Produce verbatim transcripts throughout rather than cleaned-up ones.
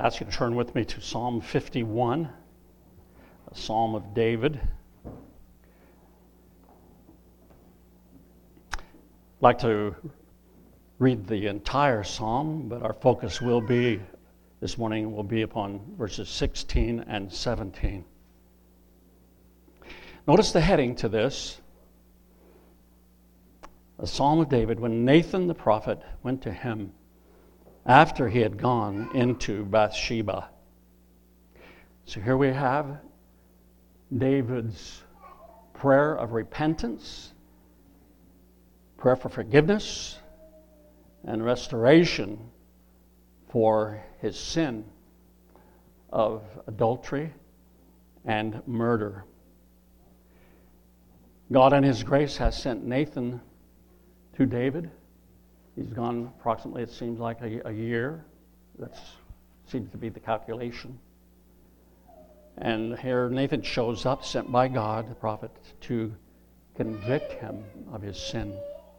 I ask you to turn with me to Psalm fifty-one, a psalm of David. I'd like to read the entire psalm, but our focus will be, this morning, will be upon verses sixteen and seventeen. Notice the heading to this, a psalm of David, when Nathan the prophet went to him after he had gone into Bathsheba. So here we have David's prayer of repentance, prayer for forgiveness, and restoration for his sin of adultery and murder. God in his grace has sent Nathan to David. He's gone approximately, it seems like, a, a year. That seems to be the calculation. And here Nathan shows up, sent by God, the prophet, to convict him of his sin.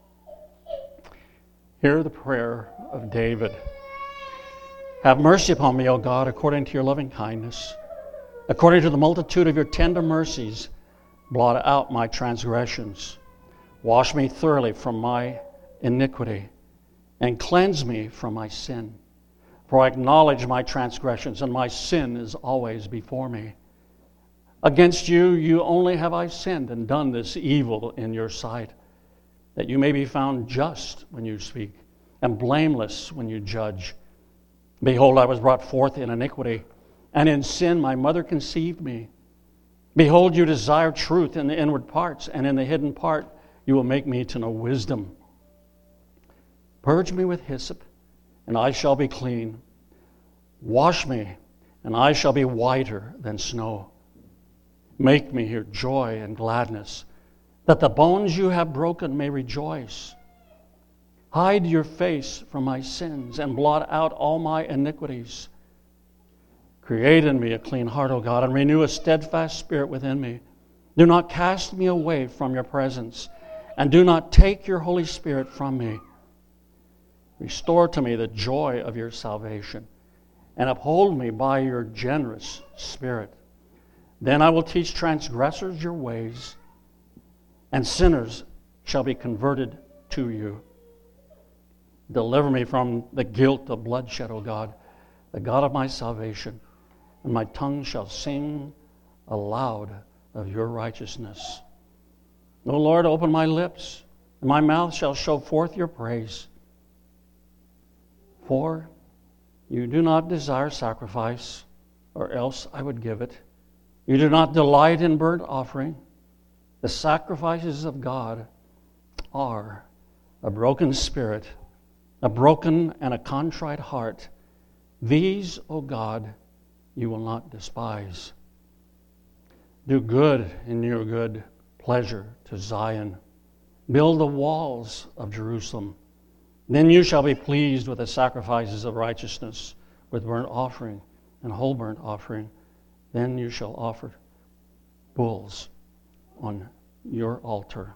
Hear the prayer of David. Have mercy upon me, O God, according to your loving kindness. According to the multitude of your tender mercies, blot out my transgressions. Wash me thoroughly from my iniquity, and cleanse me from my sin. For I acknowledge my transgressions, and my sin is always before me. Against you, you only have I sinned and done this evil in your sight, that you may be found just when you speak, and blameless when you judge. Behold, I was brought forth in iniquity, and in sin my mother conceived me. Behold, you desire truth in the inward parts, and in the hidden part you will make me to know wisdom. Purge me with hyssop, and I shall be clean. Wash me, and I shall be whiter than snow. Make me hear joy and gladness, that the bones you have broken may rejoice. Hide your face from my sins, and blot out all my iniquities. Create in me a clean heart, O God, and renew a steadfast spirit within me. Do not cast me away from your presence, and do not take your Holy Spirit from me. Restore to me the joy of your salvation, and uphold me by your generous spirit. Then I will teach transgressors your ways, and sinners shall be converted to you. Deliver me from the guilt of bloodshed, O God, the God of my salvation, and my tongue shall sing aloud of your righteousness. O Lord, open my lips, and my mouth shall show forth your praise. For you do not desire sacrifice, or else I would give it. You do not delight in burnt offering. The sacrifices of God are a broken spirit, a broken and a contrite heart. These, O God, you will not despise. Do good in your good pleasure to Zion. Build the walls of Jerusalem. Then you shall be pleased with the sacrifices of righteousness, with burnt offering and whole burnt offering. Then you shall offer bulls on your altar.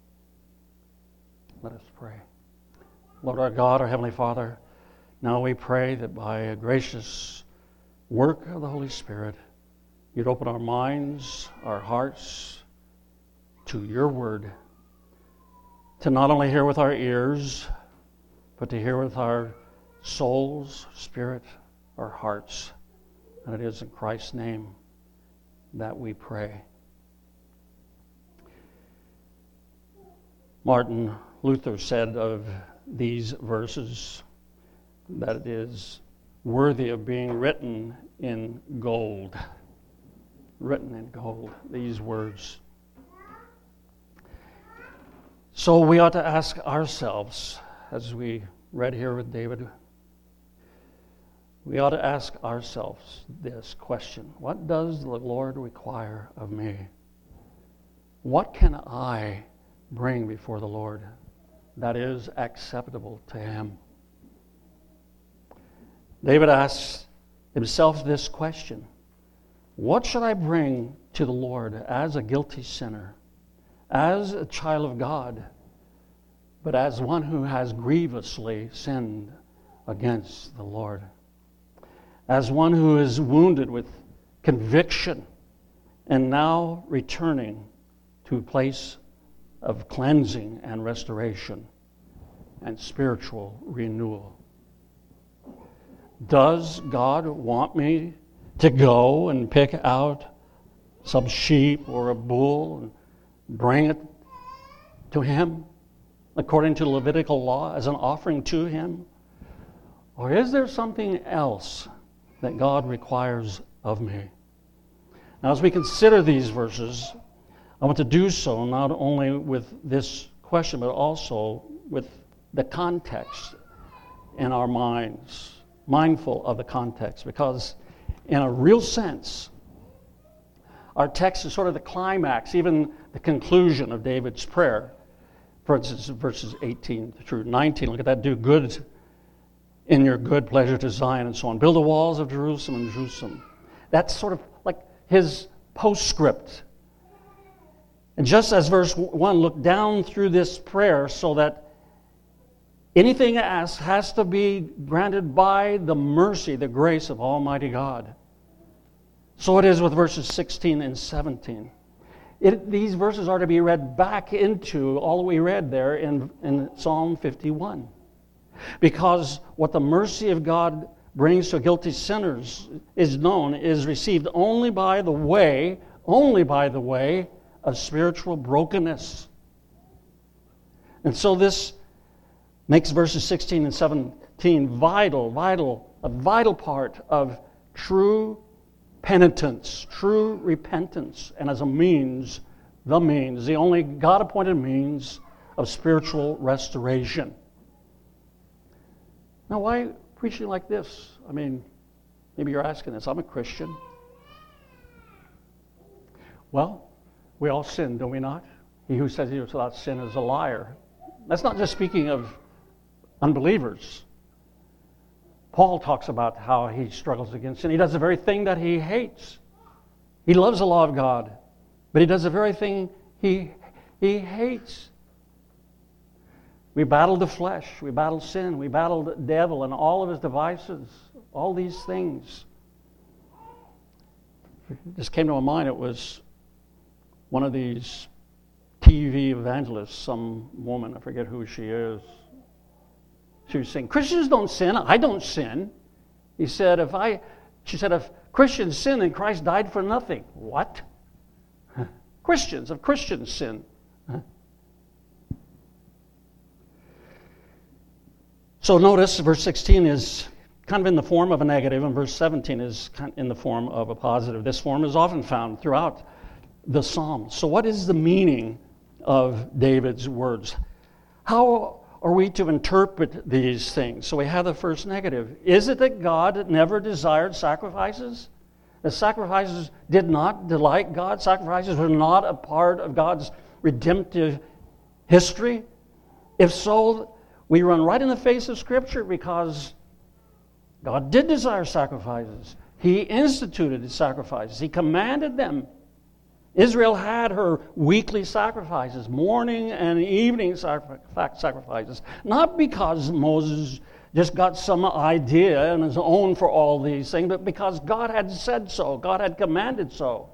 Let us pray. Lord our God, our Heavenly Father, now we pray that by a gracious work of the Holy Spirit, you'd open our minds, our hearts to your word, to not only hear with our ears, but to hear with our souls, spirit, our hearts. And it is in Christ's name that we pray. Martin Luther said of these verses that it is worthy of being written in gold. Written in gold, these words. So we ought to ask ourselves, as we read here with David, we ought to ask ourselves this question: what does the Lord require of me? What can I bring before the Lord that is acceptable to him? David asks himself this question: what should I bring to the Lord as a guilty sinner, as a child of God, but as one who has grievously sinned against the Lord? as one who is wounded with conviction and now returning to a place of cleansing and restoration and spiritual renewal. Does God want me to go and pick out some sheep or a bull and bring it to Him according to Levitical law as an offering to Him? Or is there something else that God requires of me? Now, as we consider these verses, I want to do so not only with this question, but also with the context in our minds, mindful of the context, because in a real sense, our text is sort of the climax, even the conclusion of David's prayer. For instance, verses eighteen through nineteen, look at that, do good in your good pleasure to Zion, and so on. Build the walls of Jerusalem and Jerusalem. That's sort of like his postscript. And just as verse one, look down through this prayer so that anything asked has to be granted by the mercy, the grace of Almighty God. So it is with verses sixteen and seventeen. It, these verses are to be read back into all that we read there in, in Psalm fifty-one. Because what the mercy of God brings to guilty sinners is known, is received only by the way, only by the way of spiritual brokenness. And so this makes verses sixteen and seventeen vital, vital, a vital part of true penitence, true repentance, and as a means, the means, the only God-appointed means of spiritual restoration. Now, why preaching like this? I mean, maybe you're asking this. I'm a Christian. Well, we all sin, do we not? He who says he is without sin is a liar. That's not just speaking of unbelievers. Paul talks about how he struggles against sin. He does the very thing that he hates. He loves the law of God, but he does the very thing he, he hates. We battle the flesh, we battle sin, we battle the devil and all of his devices, all these things. It just came to my mind, it was one of these T V evangelists, some woman, I forget who she is. She was saying, Christians don't sin, I don't sin. He said, if I, she said, if Christians sin, then Christ died for nothing. What? Christians, if Christians sin. So notice verse sixteen is kind of in the form of a negative, and verse seventeen is kind of in the form of a positive. This form is often found throughout the Psalms. So what is the meaning of David's words? How are we to interpret these things? So we have the first negative. Is it that God never desired sacrifices? The sacrifices did not delight God? Sacrifices were not a part of God's redemptive history? If so, we run right in the face of Scripture, because God did desire sacrifices. He instituted the sacrifices. He commanded them. Israel had her weekly sacrifices, morning and evening sacrifices, not because Moses just got some idea on his own for all these things, but because God had said so. God had commanded so.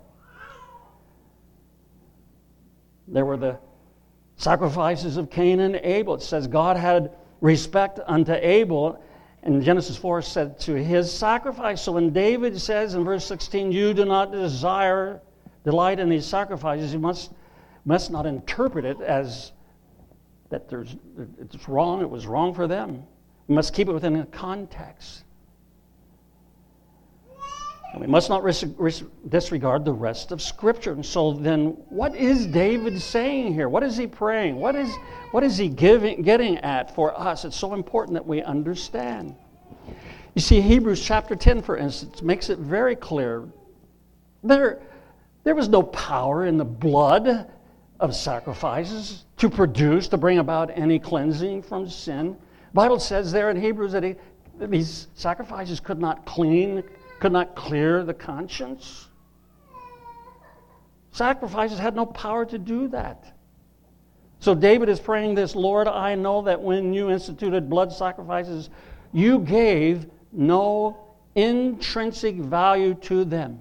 There were the sacrifices of Cain and Abel. It says God had respect unto Abel, and Genesis four said to his sacrifice. So when David says in verse sixteen, you do not desire, delight in these sacrifices, you must, must not interpret it as that there's it's wrong, it was wrong for them. We must keep it within a context. And we must not ris- ris- disregard the rest of Scripture. And so then, what is David saying here? What is he praying? What is, what is he giving, getting at for us? It's so important that we understand. You see, Hebrews chapter ten, for instance, makes it very clear. There, there was no power in the blood of sacrifices to produce, to bring about any cleansing from sin. The Bible says there in Hebrews that, he, that these sacrifices could not clean, could not clear the conscience. Sacrifices had no power to do that. So David is praying this, Lord, I know that when you instituted blood sacrifices, you gave no intrinsic value to them.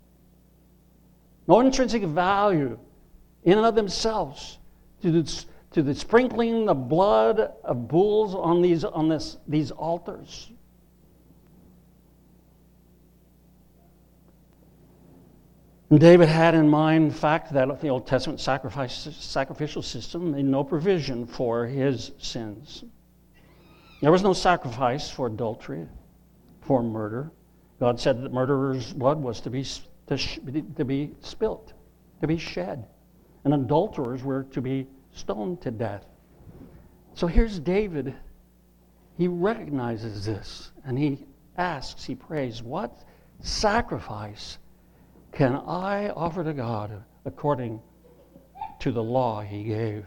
No intrinsic value in and of themselves to the, to the sprinkling the blood of bulls on these on this these altars. And David had in mind the fact that the Old Testament sacrifice, sacrificial system made no provision for his sins. There was no sacrifice for adultery, for murder. God said that murderer's blood was to be to, sh- to be spilt, to be shed, and adulterers were to be stoned to death. So here's David. He recognizes this, and he asks, he prays, what sacrifice can I offer to God according to the law he gave?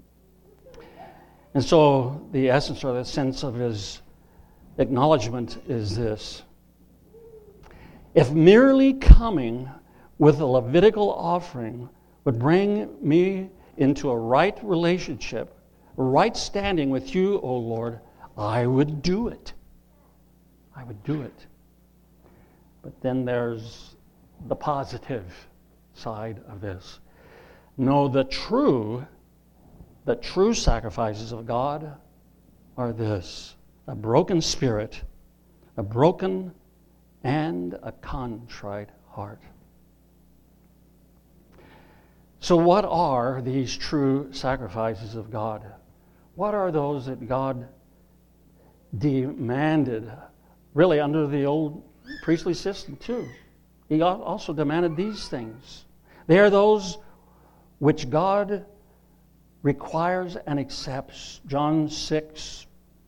And so the essence or the sense of his acknowledgement is this. If merely coming with a Levitical offering would bring me into a right relationship, a right standing with you, O Lord, I would do it. I would do it. But then there's the positive side of this. No, the true, the true sacrifices of God are this: a broken spirit, a broken and a contrite heart. So what are these true sacrifices of God? What are those that God demanded, really under the old priestly system too? He also demanded these things. They are those which God requires and accepts. John six,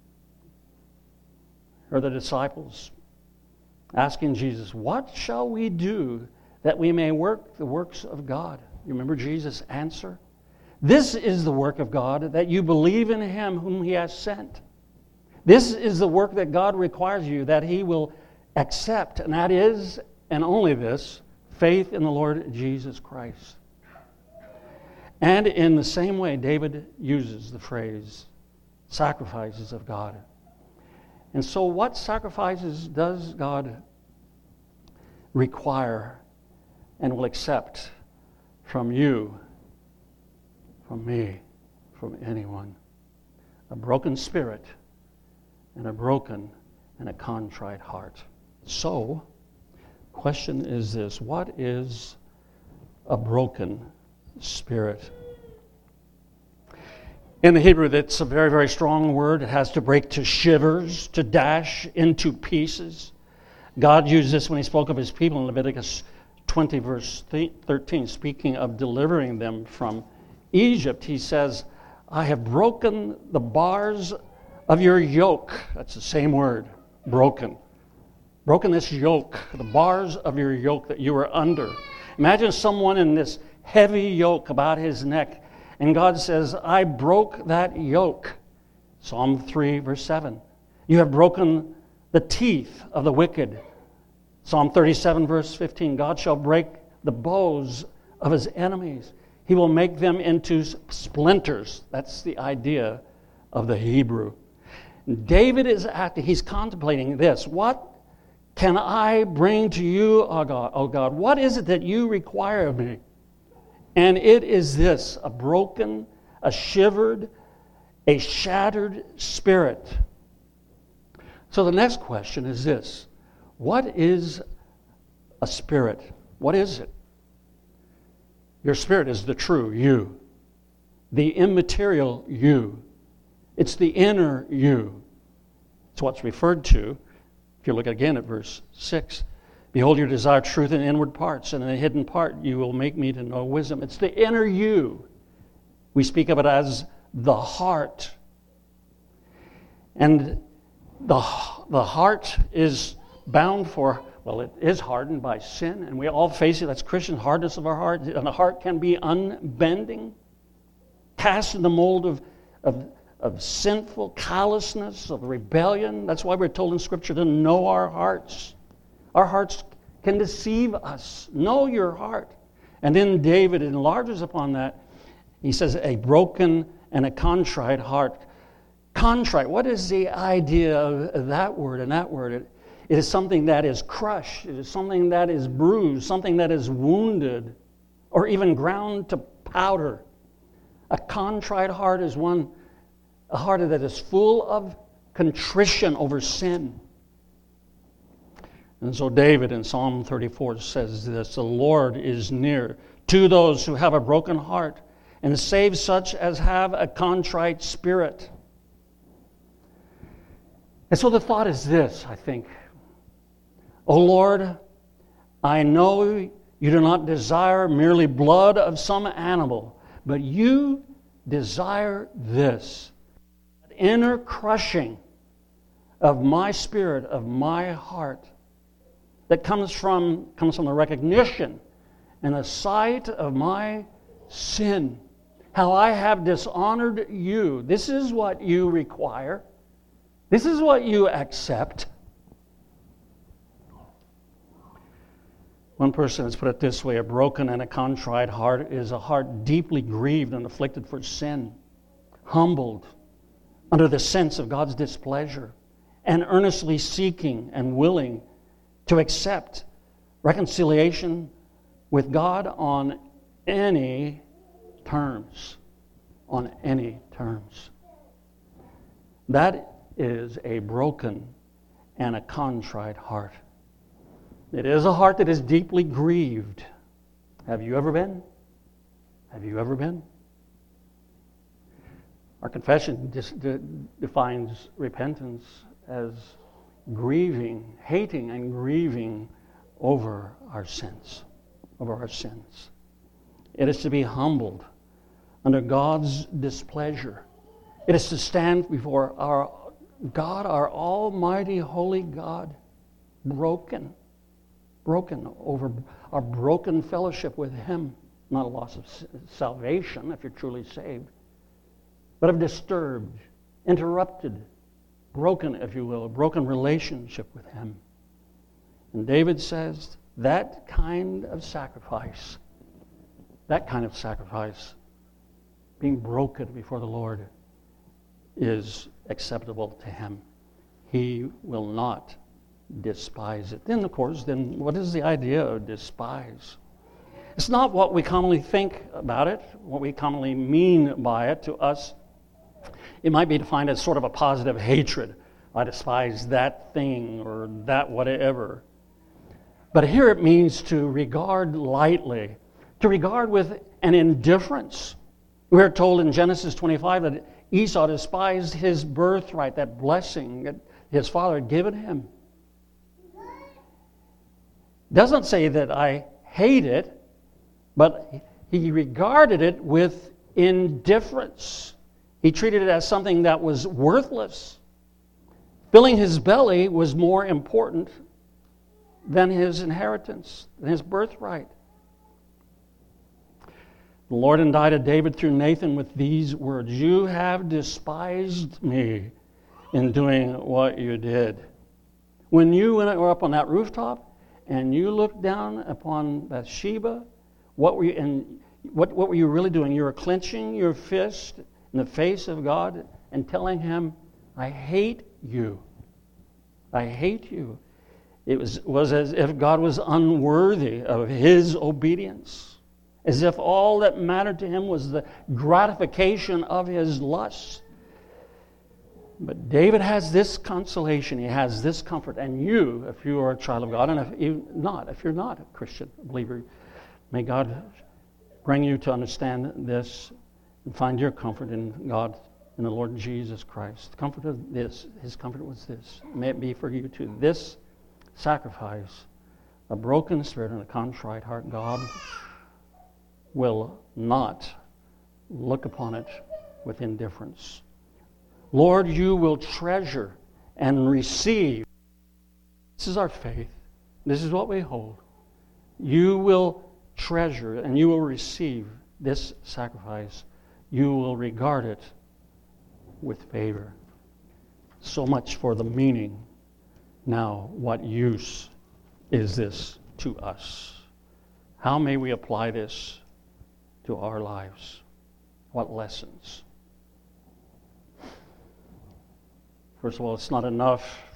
or the disciples asking Jesus, what shall we do that we may work the works of God? You remember Jesus' answer? This is the work of God, that you believe in him whom he has sent. This is the work that God requires you, that he will accept, and that is, and only this, faith in the Lord Jesus Christ. And in the same way, David uses the phrase, sacrifices of God. And so what sacrifices does God require and will accept from you, from me, from anyone? A broken spirit and a broken and a contrite heart. So, question is this: what is a broken spirit? In the Hebrew, that's a very, very strong word. It has to break to shivers, to dash into pieces. God used this when he spoke of his people in Leviticus twenty, verse thirteen, speaking of delivering them from Egypt. He says, I have broken the bars of your yoke. That's the same word, broken. Broken this yoke, the bars of your yoke that you were under. Imagine someone in this heavy yoke about his neck, and God says, I broke that yoke. Psalm three, verse seven. You have broken the teeth of the wicked. Psalm thirty-seven, verse fifteen. God shall break the bows of his enemies. He will make them into splinters. That's the idea of the Hebrew. David is acting, he's contemplating this. What can I bring to you, oh God, oh God? What is it that you require of me? And it is this: a broken, a shivered, a shattered spirit. So the next question is this: what is a spirit? What is it? Your spirit is the true you, the immaterial you. It's the inner you. It's what's referred to, if you look again at verse six. Behold, you desire truth in inward parts, and in the hidden part you will make me to know wisdom. It's the inner you. We speak of it as the heart. And the, the heart is bound for, well, it is hardened by sin, and we all face it. That's Christian hardness of our heart. And the heart can be unbending, cast in the mold of, of, of sinful callousness, of rebellion. That's why we're told in Scripture to know our hearts. Our hearts can deceive us. Know your heart. And then David enlarges upon that. He says, a broken and a contrite heart. Contrite, what is the idea of that word and that word? It, It is something that is crushed. It is something that is bruised, something that is wounded, or even ground to powder. A contrite heart is one, a heart that is full of contrition over sin. And so David in Psalm thirty-four says this, the Lord is near to those who have a broken heart and saves such as have a contrite spirit. And so the thought is this, I think. O Lord, I know you do not desire merely blood of some animal, but you desire this, an inner crushing of my spirit, of my heart, that comes from, comes from the recognition and the sight of my sin, how I have dishonored you. This is what you require. This is what you accept. One person has put it this way, a broken and a contrite heart is a heart deeply grieved and afflicted for sin, humbled under the sense of God's displeasure, and earnestly seeking and willing to accept reconciliation with God on any terms. On any terms. That is a broken and a contrite heart. It is a heart that is deeply grieved. Have you ever been? Have you ever been? Our confession dis- de- defines repentance as grieving, hating and grieving over our sins, over our sins. It is to be humbled under God's displeasure. It is to stand before our God, our almighty, holy God, broken, broken over our broken fellowship with Him. Not a loss of salvation if you're truly saved, but of disturbed, interrupted, broken, if you will, a broken relationship with Him. And David says that kind of sacrifice, that kind of sacrifice, being broken before the Lord, is acceptable to Him. He will not despise it. Then, of course, then what is the idea of despise? It's not what we commonly think about it, what we commonly mean by it to us. It might be defined as sort of a positive hatred. I despise that thing or that whatever. But here it means to regard lightly, to regard with an indifference. We're told in Genesis twenty-five that Esau despised his birthright, that blessing that his father had given him. Doesn't say that I hate it, but he regarded it with indifference. He treated it as something that was worthless. Filling his belly was more important than his inheritance, than his birthright. The Lord indicted David through Nathan with these words, "You have despised me in doing what you did." When you were up on that rooftop and you looked down upon Bathsheba, what were you, and what, what were you really doing? You were clenching your fist in the face of God and telling Him, "I hate you. I hate you." It was, was as if God was unworthy of His obedience, as if all that mattered to Him was the gratification of His lust. But David has this consolation, he has this comfort, and you, if you are a child of God, and if you not, if you're not a Christian believer, may God bring you to understand this and find your comfort in God, in the Lord Jesus Christ. The comfort of this, His comfort was this. May it be for you too. This sacrifice, a broken spirit and a contrite heart, God will not look upon it with indifference. Lord, you will treasure and receive. This is our faith. This is what we hold. You will treasure and you will receive this sacrifice. You will regard it with favor. So much for the meaning. Now, what use is this to us? How may we apply this to our lives? What lessons? First of all, it's not enough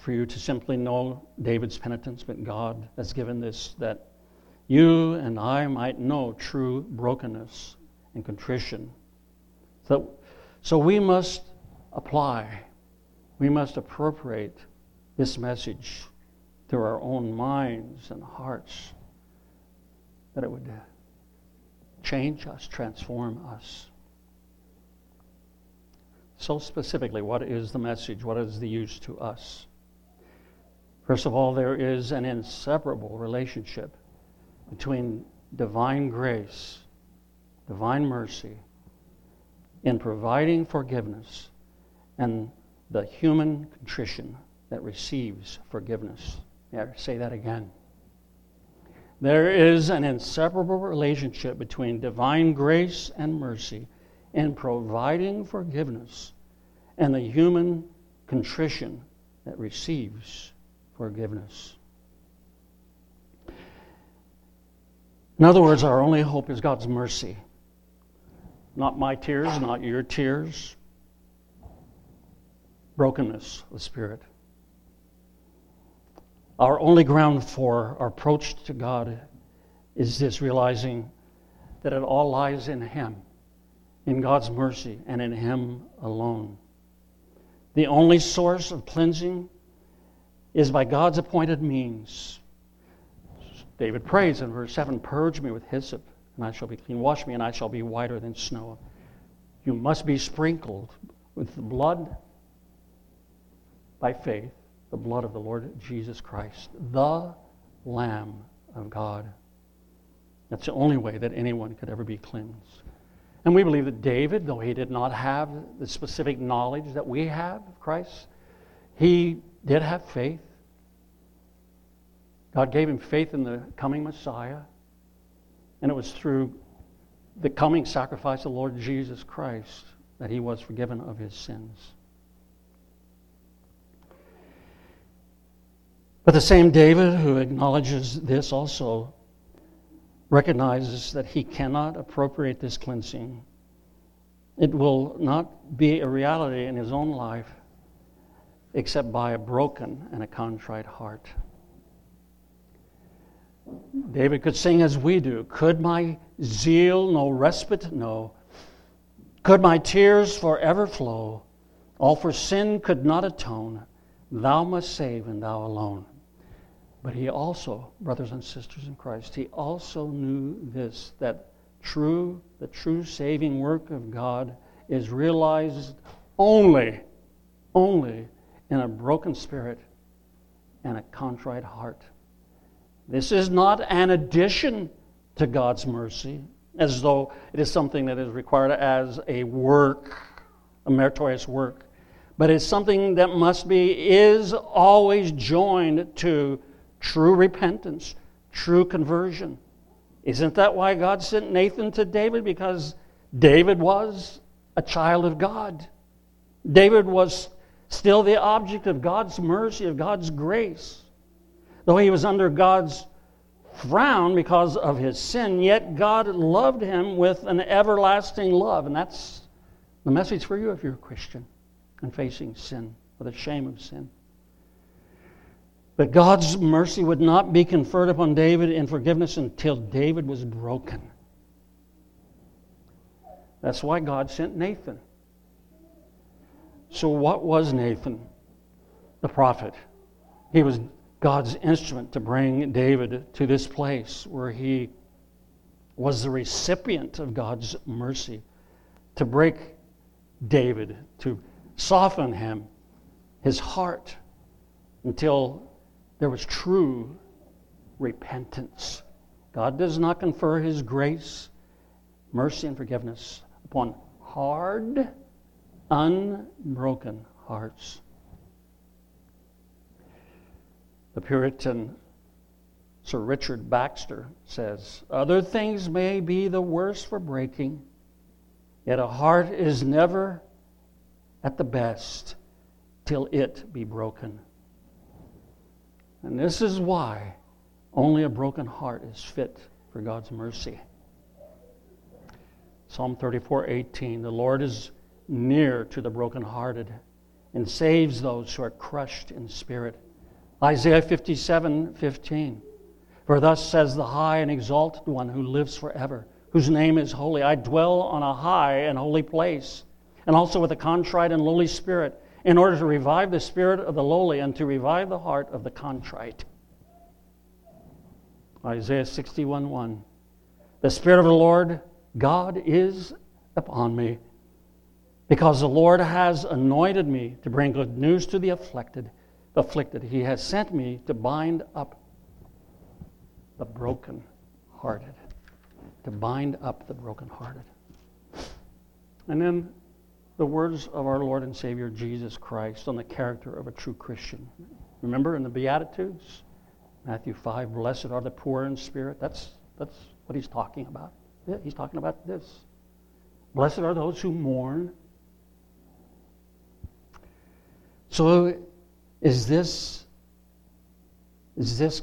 for you to simply know David's penitence, but God has given this that you and I might know true brokenness and contrition. So, so we must apply, we must appropriate this message to our own minds and hearts, that it would change us, transform us. So specifically, what is the message? What is the use to us? First of all, there is an inseparable relationship between divine grace, divine mercy, in providing forgiveness, and the human contrition that receives forgiveness. May I say that again? There is an inseparable relationship between divine grace and mercy in providing forgiveness and the human contrition that receives forgiveness. In other words, our only hope is God's mercy. Not my tears, not your tears. Brokenness of spirit. Our only ground for our approach to God is this, realizing that it all lies in Him, in God's mercy, and in Him alone. The only source of cleansing is by God's appointed means. David prays in verse seven, "Purge me with hyssop, and I shall be clean. Wash me, and I shall be whiter than snow." You must be sprinkled with the blood by faith, the blood of the Lord Jesus Christ, the Lamb of God. That's the only way that anyone could ever be cleansed. And we believe that David, though he did not have the specific knowledge that we have of Christ, he did have faith. God gave him faith in the coming Messiah, and it was through the coming sacrifice of the Lord Jesus Christ that he was forgiven of his sins. But the same David who acknowledges this also recognizes that he cannot appropriate this cleansing. It will not be a reality in his own life except by a broken and a contrite heart. David could sing as we do, "Could my zeal no respite know? Could my tears forever flow? All for sin could not atone. Thou must save, and thou alone." But he also, brothers and sisters in Christ, he also knew this, that true, the true saving work of God is realized only, only in a broken spirit and a contrite heart. This is not an addition to God's mercy, as though it is something that is required as a work, a meritorious work, but it's something that must be, is always joined to true repentance, true conversion. Isn't that why God sent Nathan to David? Because David was a child of God. David was still the object of God's mercy, of God's grace. Though he was under God's frown because of his sin, yet God loved him with an everlasting love. And that's the message for you if you're a Christian and facing sin, or the shame of sin. But God's mercy would not be conferred upon David in forgiveness until David was broken. That's why God sent Nathan. So what was Nathan, the prophet? He was God's instrument to bring David to this place where he was the recipient of God's mercy, to break David, to soften him, his heart, until there was true repentance. God does not confer His grace, mercy, and forgiveness upon hard, unbroken hearts. The Puritan Sir Richard Baxter says, "Other things may be the worse for breaking, yet a heart is never at the best till it be broken." And this is why only a broken heart is fit for God's mercy. Psalm thirty-four eighteen, "The Lord is near to the brokenhearted and saves those who are crushed in spirit. Isaiah fifty-seven fifteen. For thus says the high and exalted one who lives forever, whose name is holy. I dwell on a high and holy place, and also with a contrite and lowly spirit, in order to revive the spirit of the lowly and to revive the heart of the contrite. Isaiah sixty-one one. The Spirit of the Lord God is upon me, because the Lord has anointed me to bring good news to the afflicted. afflicted. He has sent me to bind up the brokenhearted. To bind up the brokenhearted. And then the words of our Lord and Savior Jesus Christ on the character of a true Christian. Remember in the Beatitudes, Matthew five, blessed are the poor in spirit. That's, that's what he's talking about. Yeah, he's talking about this. Blessed are those who mourn. So is this, is this,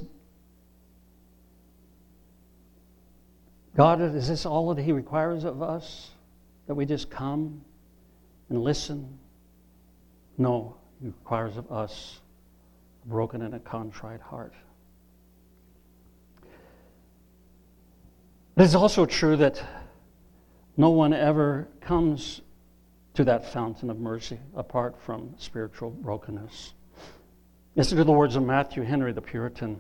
God, is this all that he requires of us? That we just come and listen? No, he requires of us a broken and a contrite heart. But it's also true that no one ever comes to that fountain of mercy apart from spiritual brokenness. Listen to the words of Matthew Henry, the Puritan.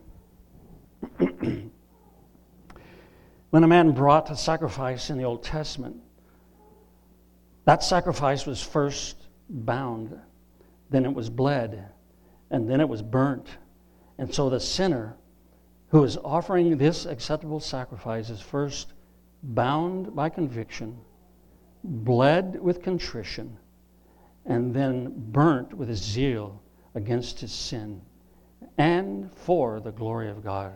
When a man brought a sacrifice in the Old Testament, that sacrifice was first bound, then it was bled, and then it was burnt. And so the sinner who is offering this acceptable sacrifice is first bound by conviction, bled with contrition, and then burnt with zeal against his sin and for the glory of God.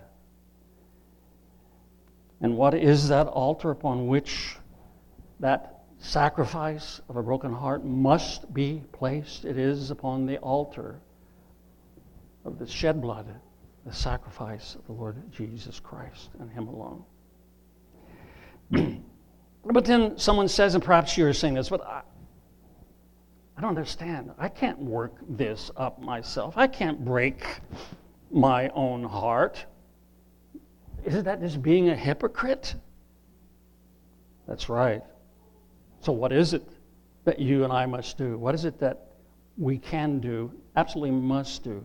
And what is that altar upon which that sacrifice of a broken heart must be placed? It is upon the altar of the shed blood, the sacrifice of the Lord Jesus Christ and him alone. But then someone says, and perhaps you're saying this, but I, I don't understand. I can't work this up myself. I can't break my own heart. Isn't that just being a hypocrite? That's right. So what is it that you and I must do? What is it that we can do, absolutely must do?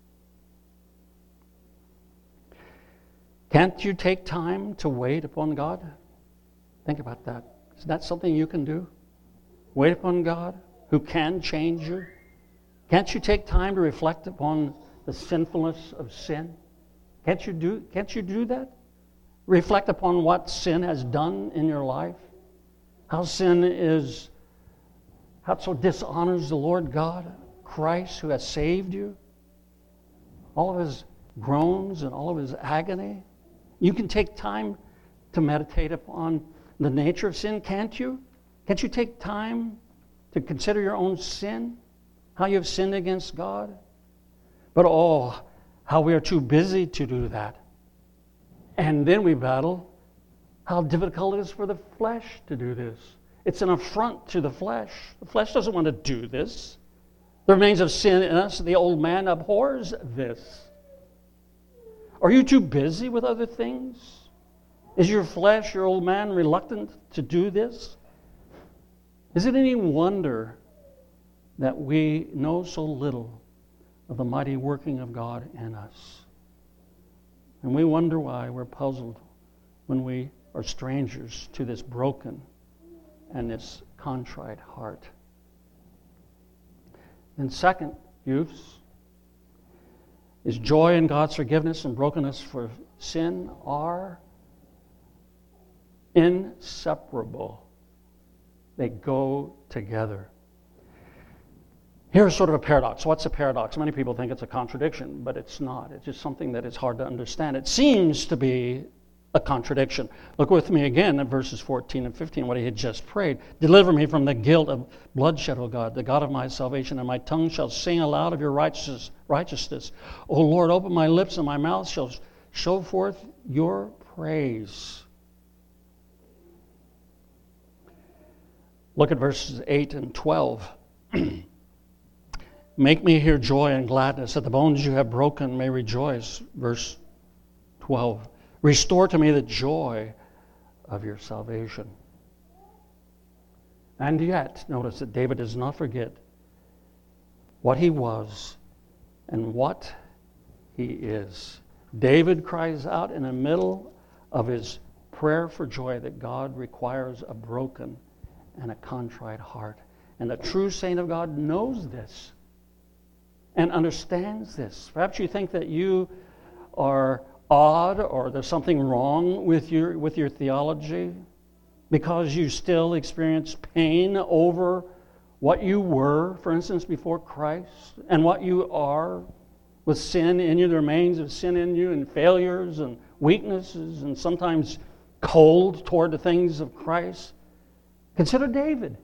Can't you take time to wait upon God? Think about that. Is that something you can do? Wait upon God, who can change you? Can't you take time to reflect upon the sinfulness of sin? Can't you do, can't you do that? Reflect upon what sin has done in your life. How sin is, how it so dishonors the Lord God, Christ, who has saved you. All of his groans and all of his agony. You can take time to meditate upon the nature of sin, can't you? Can't you take time to consider your own sin? How you have sinned against God? But oh, how we are too busy to do that. And then we battle how difficult it is for the flesh to do this. It's an affront to the flesh. The flesh doesn't want to do this. The remains of sin in us, the old man abhors this. Are you too busy with other things? Is your flesh, your old man, reluctant to do this? Is it any wonder that we know so little of the mighty working of God in us? And we wonder why we're puzzled when we are strangers to this broken and this contrite heart. And second, youths, is joy in God's forgiveness and brokenness for sin are inseparable. They go together. Here's sort of a paradox. What's a paradox? Many people think it's a contradiction, but it's not. It's just something that is hard to understand. It seems to be a contradiction. Look with me again at verses fourteen and fifteen, what he had just prayed. Deliver me from the guilt of bloodshed, O God, the God of my salvation, and my tongue shall sing aloud of your righteousness. righteousness. O Lord, open my lips, and my mouth shall show forth your praise. Look at verses eight and twelve. Make me hear joy and gladness, that the bones you have broken may rejoice. Verse twelve. Restore to me the joy of your salvation. And yet, notice that David does not forget what he was and what he is. David cries out in the middle of his prayer for joy that God requires a broken and a contrite heart. And the true saint of God knows this and understands this. Perhaps you think that you are odd or there's something wrong with your with your theology because you still experience pain over what you were, for instance, before Christ, and what you are with sin in you, the remains of sin in you, and failures and weaknesses, and sometimes cold toward the things of Christ. Consider David.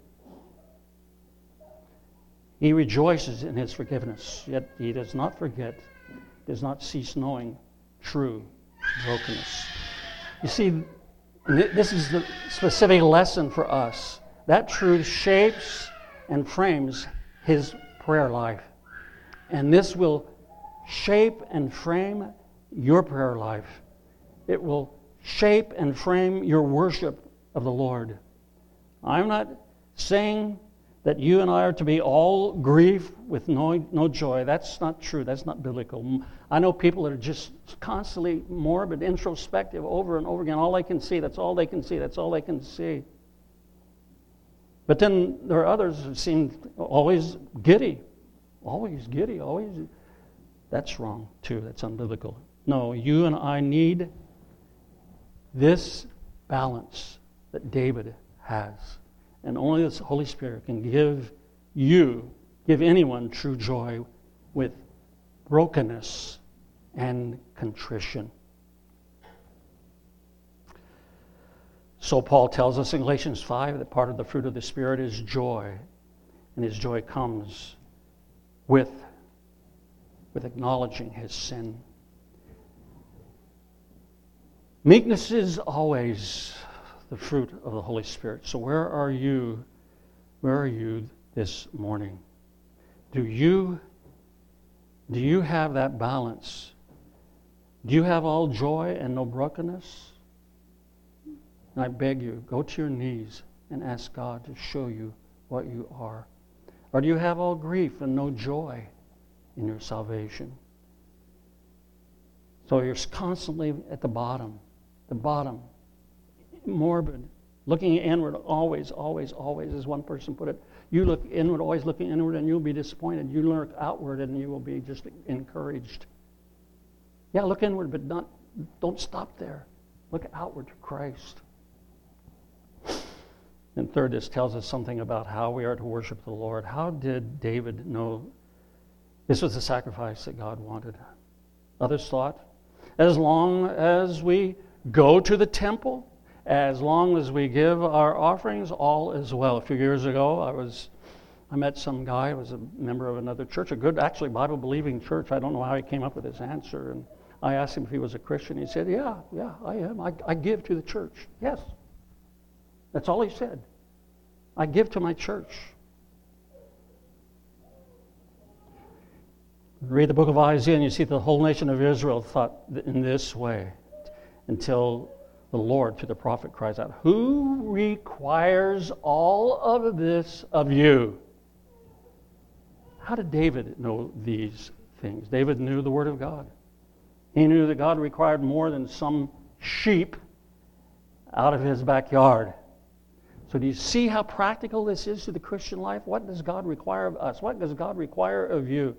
He rejoices in his forgiveness, yet he does not forget, does not cease knowing true brokenness. You see, this is the specific lesson for us. That truth shapes and frames his prayer life. And this will shape and frame your prayer life. It will shape and frame your worship of the Lord. I'm not saying that you and I are to be all grief with no, no joy. That's not true. That's not biblical. I know people that are just constantly morbid, introspective over and over again. All they can see, that's all they can see, that's all they can see. But then there are others who seem always giddy. Always giddy, always. That's wrong too. That's unbiblical. No, you and I need this balance that David has. And only the Holy Spirit can give you, give anyone true joy with brokenness and contrition. So Paul tells us in Galatians five that part of the fruit of the Spirit is joy. And his joy comes with, with acknowledging his sin. Meekness is always the fruit of the Holy Spirit. So where are you? Where are you this morning? Do you do you have that balance? Do you have all joy and no brokenness? And I beg you, go to your knees and ask God to show you what you are. Or do you have all grief and no joy in your salvation? So you're constantly at the bottom, the bottom. Morbid, looking inward always, always, always, as one person put it. You look inward, always looking inward, and you'll be disappointed. You look outward, and you will be just encouraged. Yeah, look inward, but not. Don't stop there. Look outward to Christ. And third, this tells us something about how we are to worship the Lord. How did David know this was the sacrifice that God wanted? Others thought, as long as we go to the temple, as long as we give our offerings, all is well. A few years ago, I was, I met some guy who was a member of another church, a good, actually Bible-believing church. I don't know how he came up with his answer. And I asked him if he was a Christian. He said, yeah, yeah, I am. I, I give to the church. Yes. That's all he said. I give to my church. Read the book of Isaiah and you see the whole nation of Israel thought in this way until the Lord to the prophet cries out, who requires all of this of you? How did David know these things? David knew the Word of God. He knew that God required more than some sheep out of his backyard. So do you see how practical this is to the Christian life? What does God require of us? What does God require of you?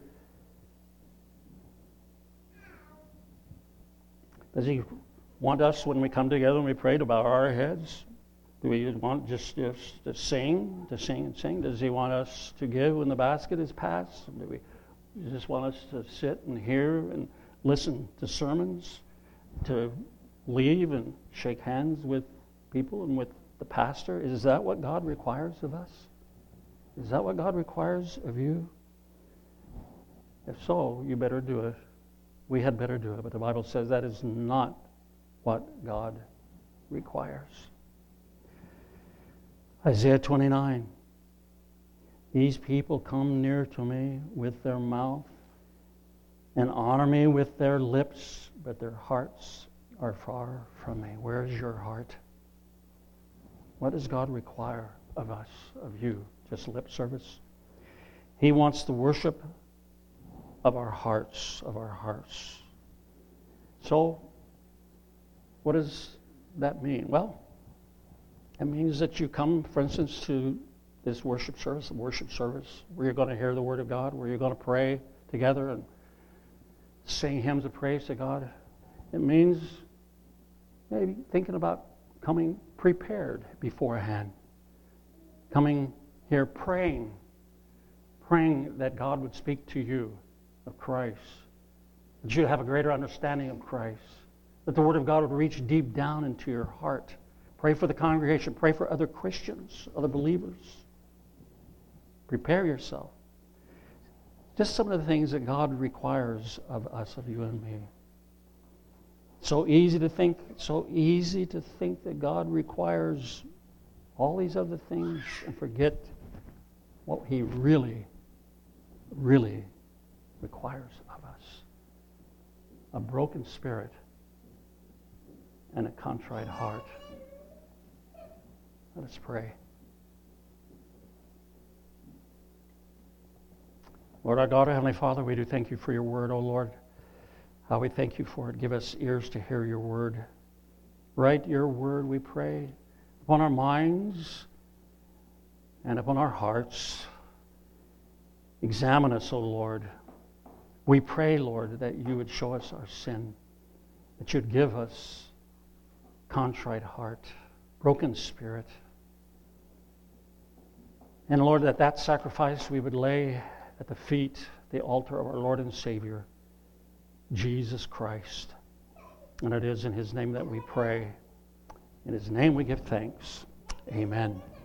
Does he want us, when we come together and we pray, to bow our heads? Do we want just, just to sing, to sing and sing? Does he want us to give when the basket is passed? Do we just want us to sit and hear and listen to sermons? To leave and shake hands with people and with the pastor? Is that what God requires of us? Is that what God requires of you? If so, you better do it. We had better do it, but the Bible says that is not what God requires. Isaiah twenty-nine. These people come near to me with their mouth and honor me with their lips, but their hearts are far from me. Where is your heart? What does God require of us, of you? Just lip service? He wants the worship of our hearts, of our hearts. So, what does that mean? Well, it means that you come, for instance, to this worship service, a worship service, where you're going to hear the Word of God, where you're going to pray together and sing hymns of praise to God. It means maybe thinking about coming prepared beforehand. Coming here praying, praying that God would speak to you of Christ, that you'd have a greater understanding of Christ, that the Word of God would reach deep down into your heart. Pray for the congregation. Pray for other Christians, other believers. Prepare yourself. Just some of the things that God requires of us, of you and me. So easy to think, so easy to think that God requires all these other things and forget what He really, really requires of us. A broken spirit and a contrite heart. Let us pray. Lord our God, our Heavenly Father, we do thank you for your word, O Lord. How we thank you for it. Give us ears to hear your word. Write your word, we pray, upon our minds and upon our hearts. Examine us, O Lord. We pray, Lord, that you would show us our sin, that you'd give us contrite heart, broken spirit. And Lord, that that sacrifice we would lay at the feet, the altar of our Lord and Savior, Jesus Christ. And it is in His name that we pray. In His name we give thanks. Amen.